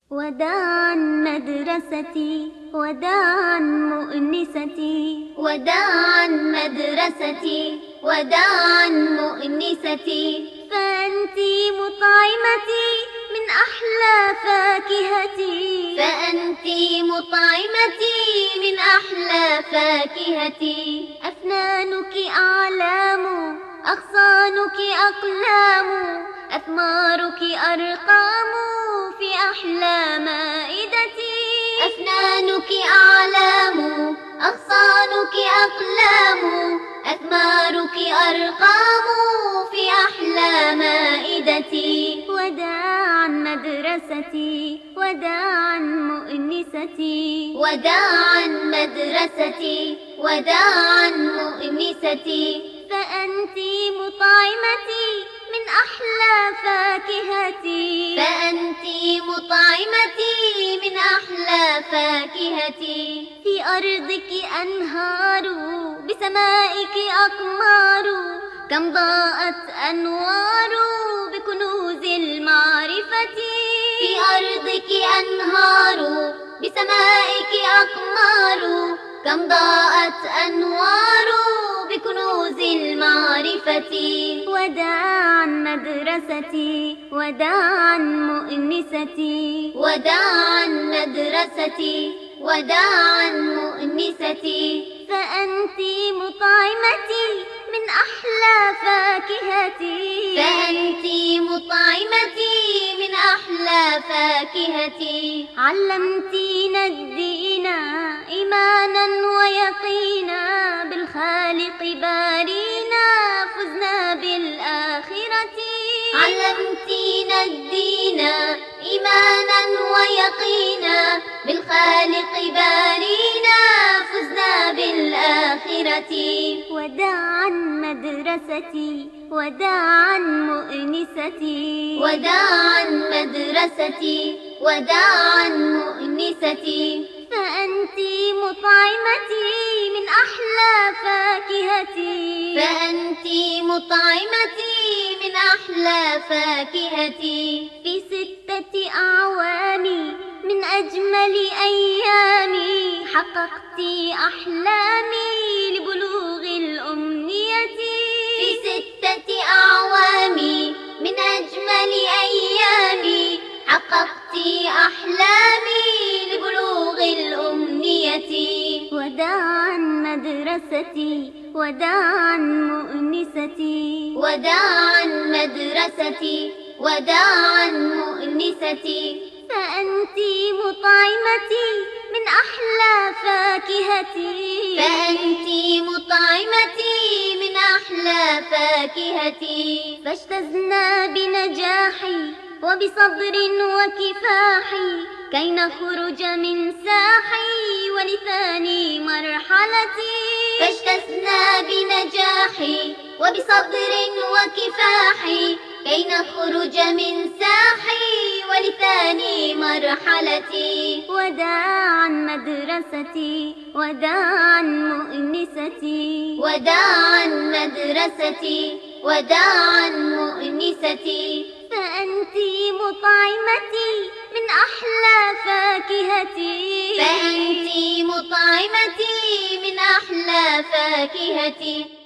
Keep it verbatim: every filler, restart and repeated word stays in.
وداعا مدرستي وداعا مؤنستي وداعا مدرستي وداعا مؤنستي فأنت مطعمتي من أحلى فاكهتي فأنت مطعمتي من أحلى فاكهتي أفنانك أعلام أغصانك أقلام أثمارك أرقام في أحلى مائدتي أفنانك أعلام أغصانك أقلام أثمارك أرقام في أحلى مائدتي وداعا مدرستي وداعا مؤنستي وداعا مدرستي وداعا مؤنستي فأنت مطعمتي من أحلى فاكهتي فأنت مطعمتي من أحلى فاكهتي في أرضك أنهار بسمائك أقمار كم ضاءت أنوار بكنوز المعرفة في أرضك أنهار بسمائك أقمار كم ضاءت أنوار بكنوز المعرفة وداعا مدرستي وداعا مؤنستي وداعا مدرستي وداعا مؤنستي فأنت مطعمتي من أحلى فاكهتي فأنت مطعمتي من أحلى فاكهتي علمتينا الدين إيمانا ويقينا بالخالق بارينا فزنا بالآخرة علمتينا الدين إيمانا ويقينا بالخالق بارينا فزنا بالآخرة وداعا مدرستي وداعا مؤنستي وداعا مدرستي وداعا مؤنستي فأنت مطعمتي من أحلى فاكهتي فأنت مطعمتي من أحلى فاكهتي في ستة أعوام من أجمل أيامي حققت أحلامي لبلوغ الأمنية في ستة أعوام من أجمل أيامي حققت أحلامي لبلوغ الأمنية وداعا مدرستي وداعا مؤنستي وداعا مدرستي وداعا مؤنستي فأنت مطعمتي من أحلى فاكهتي فأنت مطعمتي من أحلى فاكهتي فاجتزنا بنجاحي وبصبر وكفاحي كي نخرج من ساحي ولثاني مرحلتي فاجتزنا بنجاحي وبصبر وكفاحي كي نخرج من ساحي ولثاني مرحلتي وداعا مدرستي وداعا مؤنستي وداعا مدرستي وداعا مؤنستي فأنت مطعمتي من أحلى فاكهتي فأنت مطعمتي من أحلى فاكهتي